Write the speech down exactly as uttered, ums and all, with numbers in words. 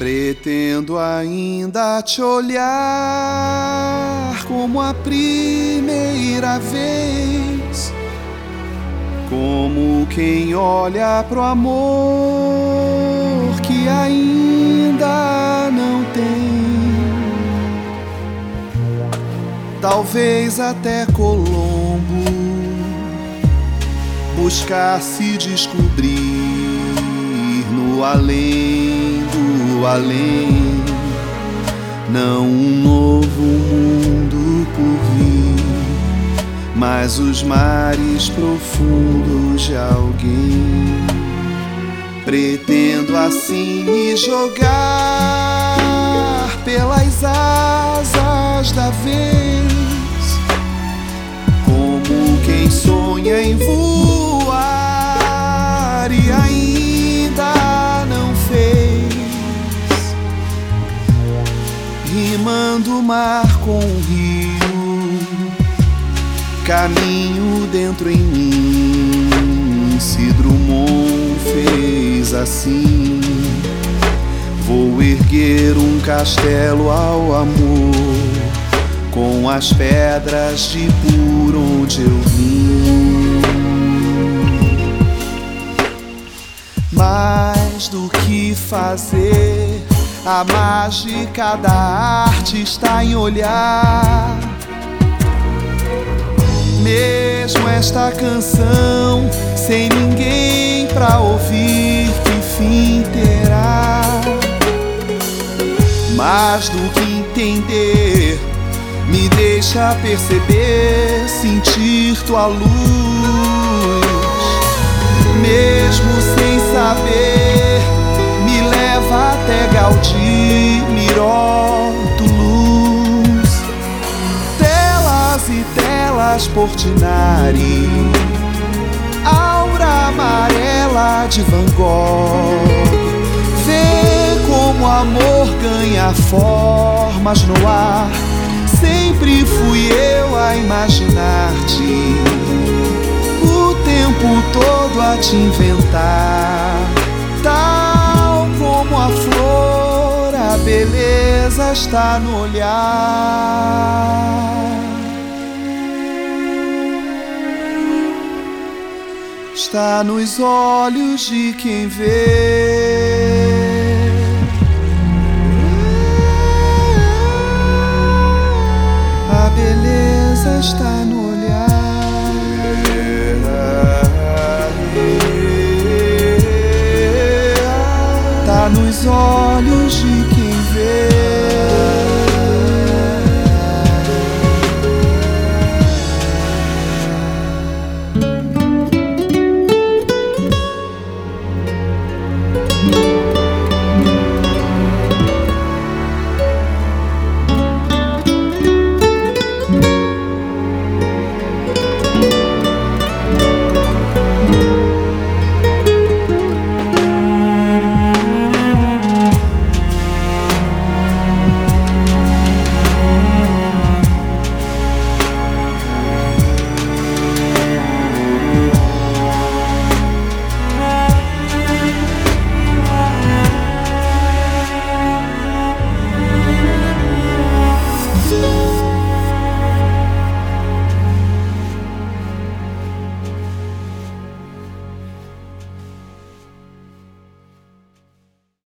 Pretendo ainda te olhar como a primeira vez, como quem olha pro amor que ainda não tem. Talvez até Colombo buscar se descobrir no além do além, não um novo mundo por vir, mas os mares profundos de alguém. Pretendo assim me jogar pelas asas da vez, como quem sonha em voar e ainda não fez, rimando o mar com o rio, caminho dentro em mim. Se Drummond fez assim, vou erguer um castelo ao amor, com as pedras de por onde eu vim. Mais do que fazer, a mágica da arte está em olhar. Mesmo esta canção sem ninguém pra ouvir, que fim terá? Mais do que entender, me deixa perceber, sentir tua luz. Mesmo sem saber, me leva até Gaudí, Miró, Toulouse. Telas e telas Portinari, aura amarela de Van Gogh. Vê como o amor ganha formas no ar. Sempre fui eu a imaginar-te, o tempo todo a te inventar. Tal como a flor, a beleza está no olhar. Está nos olhos de quem vê. A beleza está no olhar. Está nos olhos de